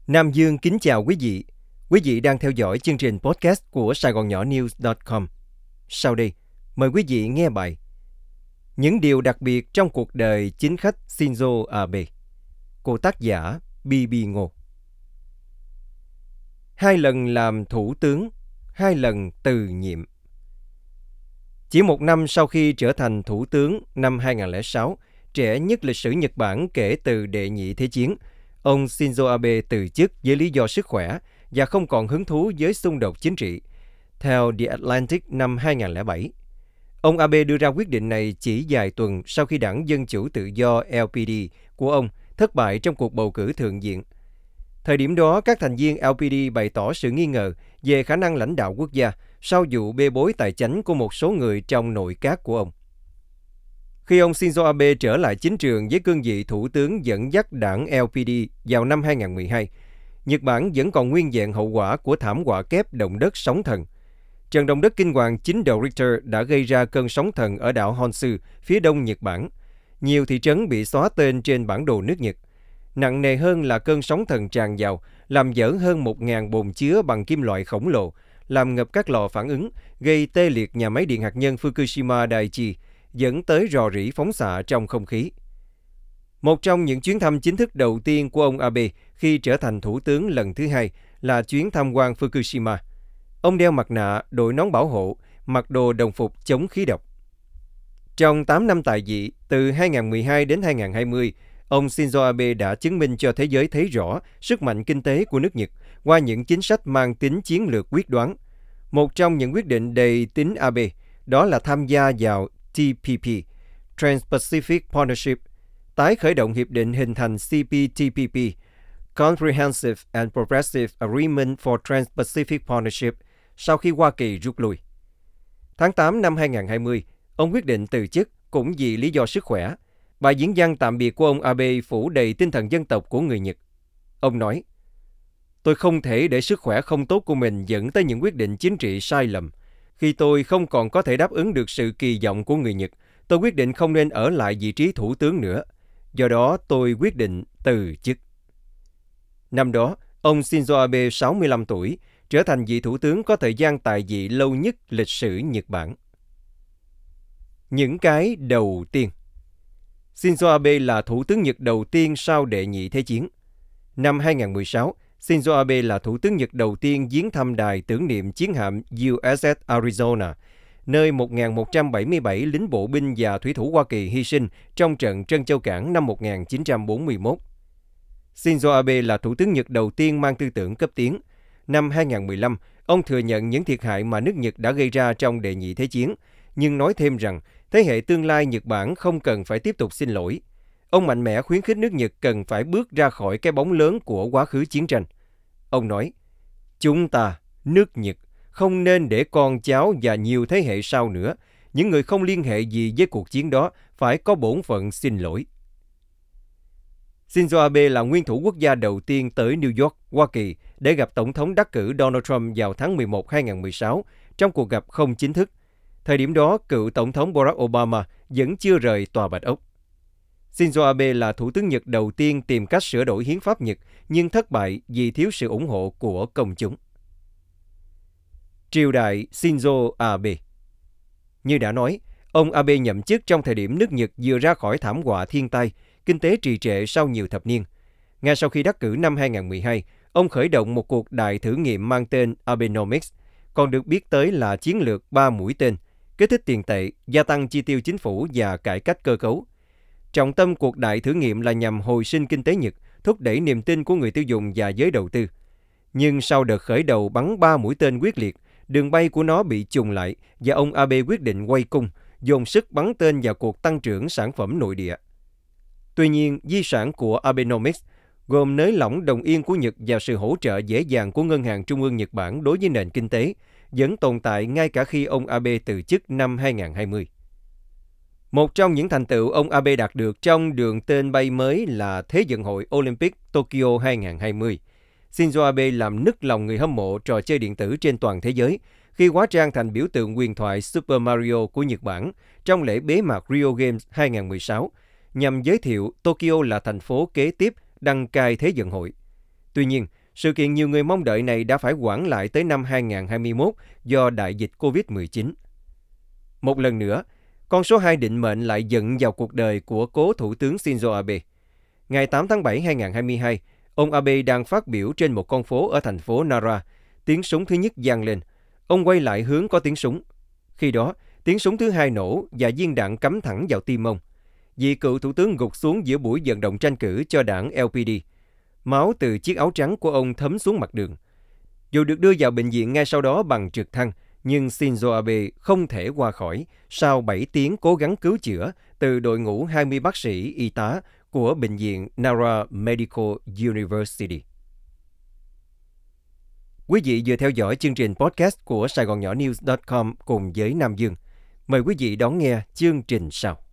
Nam Dương kính chào quý vị. Quý vị đang theo dõi chương trình podcast của Sài Gòn Nhỏ News.com. Sau đây, mời quý vị nghe bài Những điều đặc biệt trong cuộc đời chính khách Shinzo Abe của tác giả B.B. Ngô. 2 lần làm thủ tướng, 2 lần từ nhiệm. Chỉ 1 năm sau khi trở thành thủ tướng năm 2006, trẻ nhất lịch sử Nhật Bản kể từ đệ nhị thế chiến, ông Shinzo Abe từ chức với lý do sức khỏe và không còn hứng thú với xung đột chính trị. Theo The Atlantic năm 2007, ông Abe đưa ra quyết định này chỉ vài tuần sau khi đảng Dân chủ Tự do LPD của ông thất bại trong cuộc bầu cử thượng viện. Thời điểm đó, các thành viên LPD bày tỏ sự nghi ngờ về khả năng lãnh đạo quốc gia sau vụ bê bối tài chánh của một số người trong nội các của ông. Khi ông Shinzo Abe trở lại chính trường với cương vị thủ tướng dẫn dắt đảng LPD vào năm 2012, Nhật Bản vẫn còn nguyên vẹn hậu quả của thảm họa kép động đất sóng thần. Trận động đất kinh hoàng 9 độ Richter đã gây ra cơn sóng thần ở đảo Honshu, phía đông Nhật Bản. Nhiều thị trấn bị xóa tên trên bản đồ nước Nhật. Nặng nề hơn là cơn sóng thần tràn vào, làm vỡ hơn 1.000 bồn chứa bằng kim loại khổng lồ, làm ngập các lò phản ứng, gây tê liệt nhà máy điện hạt nhân Fukushima Daiichi, dẫn tới rò rỉ phóng xạ trong không khí. Một trong những chuyến thăm chính thức đầu tiên của ông Abe khi trở thành thủ tướng lần thứ 2 là chuyến tham quan Fukushima. Ông đeo mặt nạ, đội nón bảo hộ, mặc đồ đồng phục chống khí độc. Trong 8 năm tại vị, từ 2012 đến 2020, ông Shinzo Abe đã chứng minh cho thế giới thấy rõ sức mạnh kinh tế của nước Nhật qua những chính sách mang tính chiến lược quyết đoán. Một trong những quyết định đầy tính Abe đó là tham gia vào TPP, Trans-Pacific Partnership, tái khởi động hiệp định hình thành CPTPP, Comprehensive and Progressive Agreement for Trans-Pacific Partnership, sau khi Hoa Kỳ rút lui. Tháng 8 năm 2020, ông quyết định từ chức cũng vì lý do sức khỏe. Bài diễn văn tạm biệt của ông Abe phủ đầy tinh thần dân tộc của người Nhật. Ông nói, tôi không thể để sức khỏe không tốt của mình dẫn tới những quyết định chính trị sai lầm. Khi tôi không còn có thể đáp ứng được sự kỳ vọng của người Nhật, tôi quyết định không nên ở lại vị trí thủ tướng nữa. Do đó, tôi quyết định từ chức. Năm đó, ông Shinzo Abe 65 tuổi, trở thành vị thủ tướng có thời gian tại vị lâu nhất lịch sử Nhật Bản. Những cái đầu tiên. Shinzo Abe là thủ tướng Nhật đầu tiên sau đệ nhị thế chiến. Năm 2016, Shinzo Abe là thủ tướng Nhật đầu tiên viếng thăm đài tưởng niệm chiến hạm USS Arizona, nơi 1.177 lính bộ binh và thủy thủ Hoa Kỳ hy sinh trong trận Trân Châu Cảng năm 1941. Shinzo Abe là thủ tướng Nhật đầu tiên mang tư tưởng cấp tiến. Năm 2015, ông thừa nhận những thiệt hại mà nước Nhật đã gây ra trong đệ nhị thế chiến, nhưng nói thêm rằng thế hệ tương lai Nhật Bản không cần phải tiếp tục xin lỗi. Ông mạnh mẽ khuyến khích nước Nhật cần phải bước ra khỏi cái bóng lớn của quá khứ chiến tranh. Ông nói, chúng ta, nước Nhật, không nên để con cháu và nhiều thế hệ sau nữa, những người không liên hệ gì với cuộc chiến đó, phải có bổn phận xin lỗi. Shinzo Abe là nguyên thủ quốc gia đầu tiên tới New York, Hoa Kỳ để gặp Tổng thống đắc cử Donald Trump vào tháng 11 2016 trong cuộc gặp không chính thức. Thời điểm đó, cựu Tổng thống Barack Obama vẫn chưa rời Tòa Bạch Ốc. Shinzo Abe là thủ tướng Nhật đầu tiên tìm cách sửa đổi hiến pháp Nhật nhưng thất bại vì thiếu sự ủng hộ của công chúng. Triều đại Shinzo Abe. Như đã nói, ông Abe nhậm chức trong thời điểm nước Nhật vừa ra khỏi thảm họa thiên tai, kinh tế trì trệ sau nhiều thập niên. Ngay sau khi đắc cử năm 2012, ông khởi động một cuộc đại thử nghiệm mang tên Abenomics, còn được biết tới là chiến lược 3 mũi tên, kích thích tiền tệ, gia tăng chi tiêu chính phủ và cải cách cơ cấu. Trọng tâm cuộc đại thử nghiệm là nhằm hồi sinh kinh tế Nhật, thúc đẩy niềm tin của người tiêu dùng và giới đầu tư. Nhưng sau đợt khởi đầu bắn 3 mũi tên quyết liệt, đường bay của nó bị chùng lại và ông Abe quyết định quay cung, dồn sức bắn tên vào cuộc tăng trưởng sản phẩm nội địa. Tuy nhiên, di sản của Abenomics gồm nới lỏng đồng yên của Nhật và sự hỗ trợ dễ dàng của Ngân hàng Trung ương Nhật Bản đối với nền kinh tế, vẫn tồn tại ngay cả khi ông Abe từ chức năm 2020. Một trong những thành tựu ông Abe đạt được trong đường tên bay mới là Thế vận hội Olympic Tokyo 2020. Shinzo Abe làm nức lòng người hâm mộ trò chơi điện tử trên toàn thế giới khi hóa trang thành biểu tượng huyền thoại Super Mario của Nhật Bản trong lễ bế mạc Rio Games 2016, nhằm giới thiệu Tokyo là thành phố kế tiếp đăng cai Thế vận hội. Tuy nhiên, sự kiện nhiều người mong đợi này đã phải hoãn lại tới năm 2021 do đại dịch COVID-19. Một lần nữa, con số 2 định mệnh lại dựng vào cuộc đời của cố Thủ tướng Shinzo Abe. Ngày 8 tháng 7 2022, ông Abe đang phát biểu trên một con phố ở thành phố Nara. Tiếng súng thứ nhất vang lên. Ông quay lại hướng có tiếng súng. Khi đó, tiếng súng thứ hai nổ và viên đạn cắm thẳng vào tim ông. Vị cựu thủ tướng gục xuống giữa buổi vận động tranh cử cho đảng LPD. Máu từ chiếc áo trắng của ông thấm xuống mặt đường. Dù được đưa vào bệnh viện ngay sau đó bằng trực thăng, nhưng Shinzo Abe không thể qua khỏi sau 7 tiếng cố gắng cứu chữa từ đội ngũ 20 bác sĩ y tá của bệnh viện Nara Medical University. Quý vị vừa theo dõi chương trình podcast của SaigonNhõNews.com cùng với Nam Dương. Mời quý vị đón nghe chương trình sau.